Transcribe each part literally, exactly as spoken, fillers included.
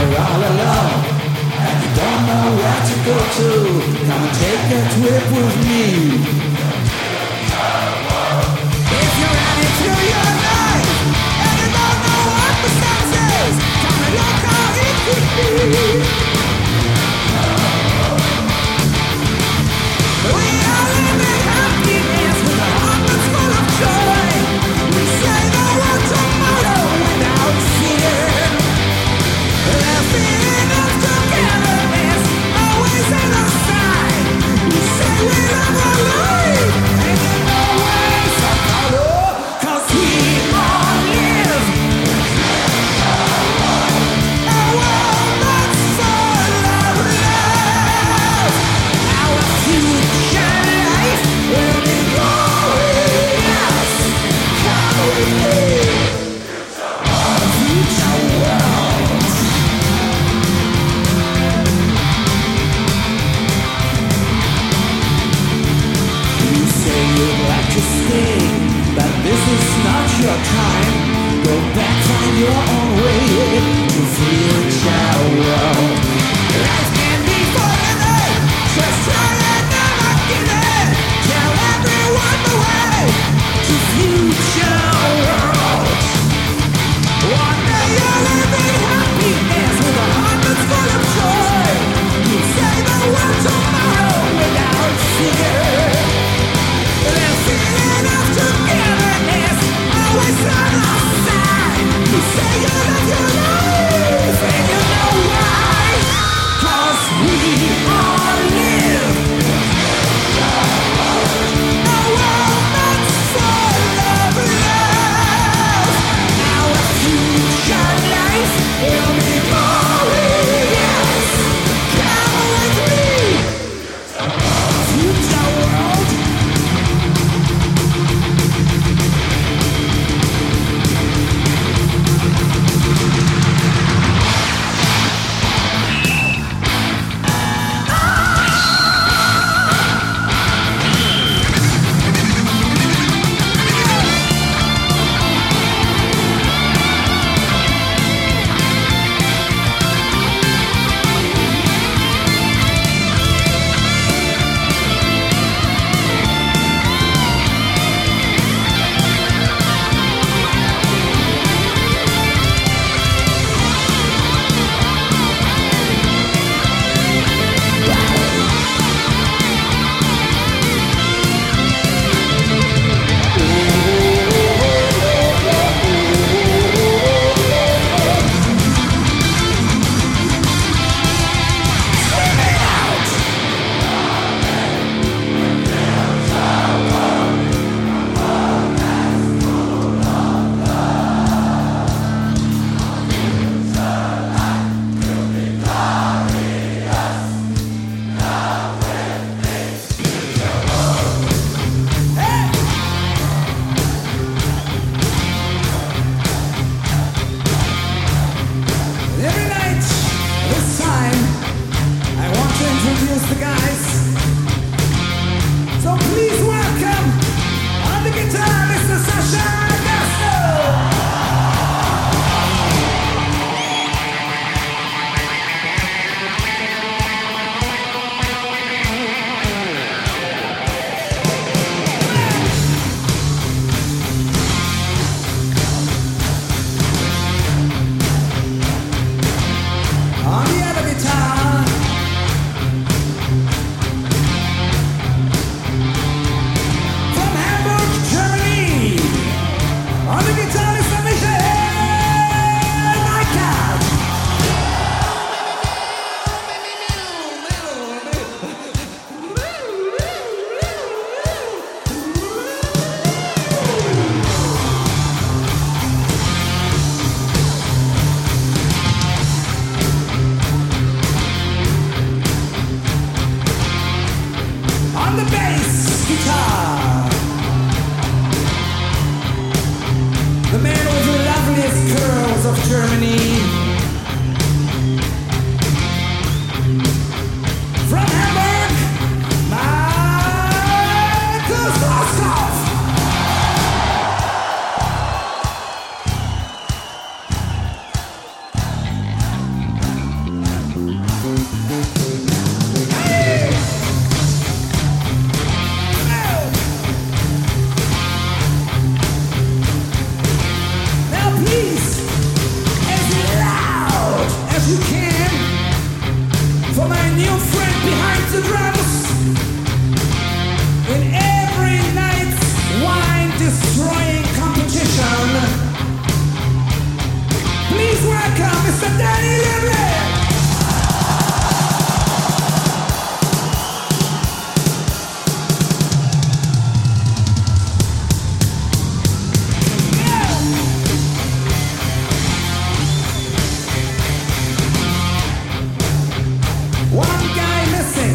all alone and you don't know where to go to, come and take a trip with me. If you're running through your life and you don't know what the sense is, come and look how it could be. We are living happiness with a heart that's full of joy. We say the word tomorrow without fear. Laughing of togetherness, always at our side. We say we love our life, and you know where it's a color, 'cause we all live a world that's full of love. Our future life will be glorious. Come with me. Our future world. You say you'd like to stay, but this is not your time. Go back, find your own way to future world. Life can be forever, just try and never give it. Tell everyone the way to future world. One day you'll live in happiness with a heart that's full of joy. You say the word tomorrow without fear. The feeling of togetherness, always on our side. You say you love your life, and you know why. 'Cause we all live a world that's full of love. Our future life will be glorious. Come with me, future world. Every night, this time, I want to introduce the guys. So please welcome on the guitar, Mister Sasha Gasto. On the other guitar, from Hamburg, Germany. On the guitar is Michael Neikart. On the bass guitar, the man with the loveliest curls of Germany. From Hamburg, Markus Rostov. Mister Danny Lively. One guy missing.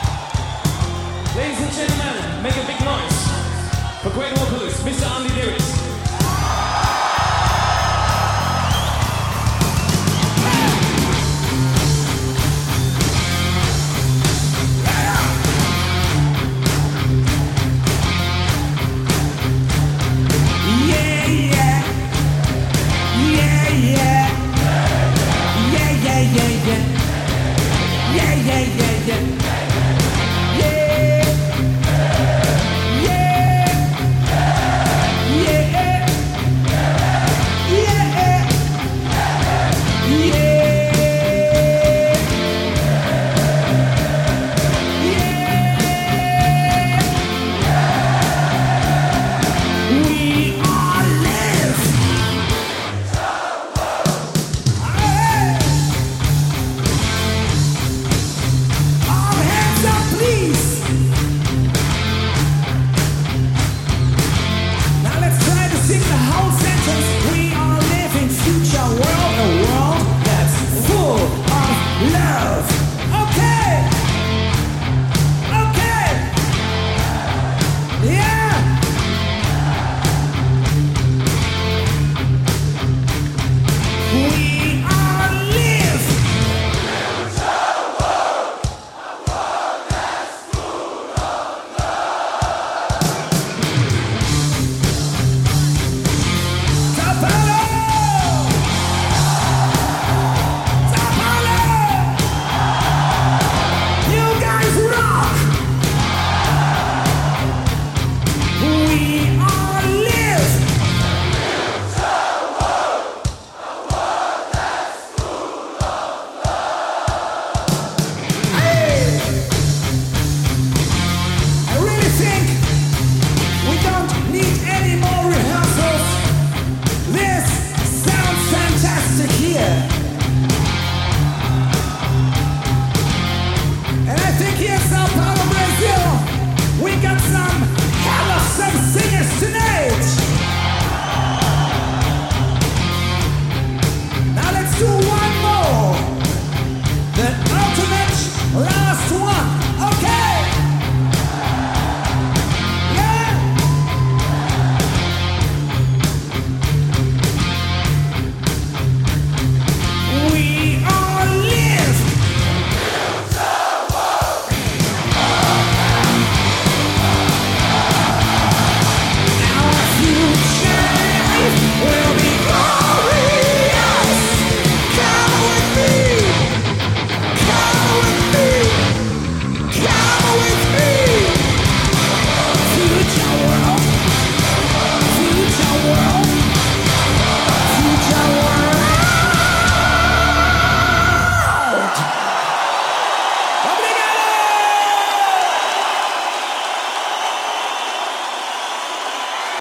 Ladies and gentlemen, make a big noise for great vocalist, Mister Andy Lewis.